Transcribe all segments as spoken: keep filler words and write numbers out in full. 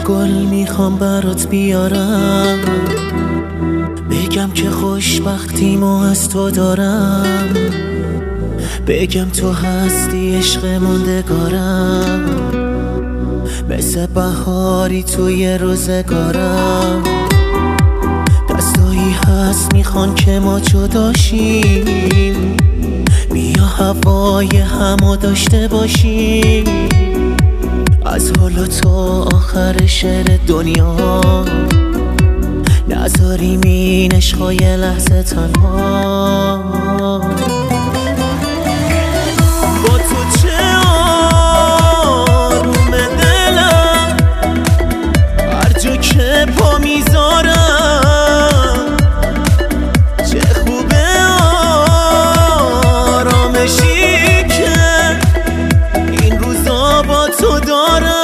گل میخوام برات بیارم، بگم که خوشبختیمو از تو دارم، بگم تو هستی عشق موندگارم، مثل بهاری توی روزگارم. دستایی هست میخوان که ما جداشیم، بیا هوای همو داشته باشیم، از حالا تا آخر شعر دنیا نذاریم این عشقای لحظه تنها. با تو چه آروم دلم، هر جا که پا میذارم، چه خوبه آرامشی که این روزا با تو دارم.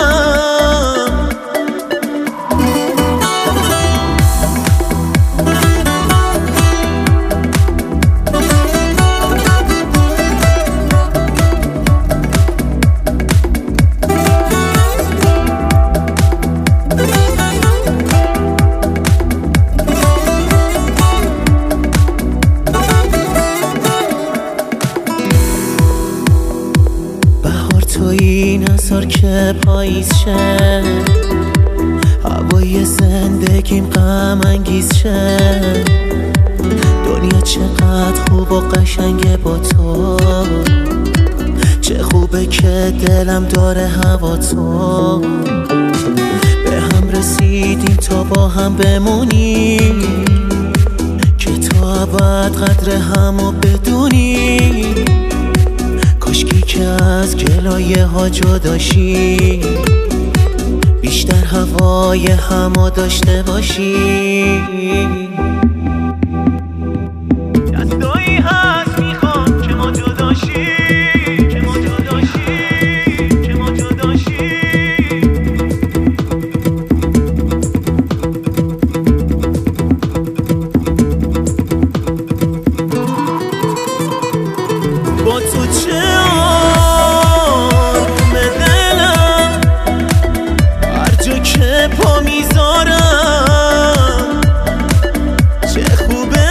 تویی نذار که پاییز شه، هوای زندگیم غم انگیز شه، دنیا چقدر خوب و قشنگه با تو، چه خوبه که دلم داره هوا تو. به هم رسیدیم تا با هم بمونیم، که تو ابد قدر همو بدونی، کاشکی که از گلایه ها جداشی، بیشتر هوای همو داشته باشی. دستایی هست میخوام که ما جداشی، که ما جداشی، که ما جداشی. با تو چه آروم دلم، هر جا که پا میذارم، چه خوبه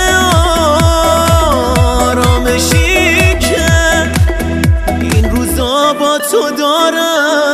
آرامشی که این روزا با تو دارم.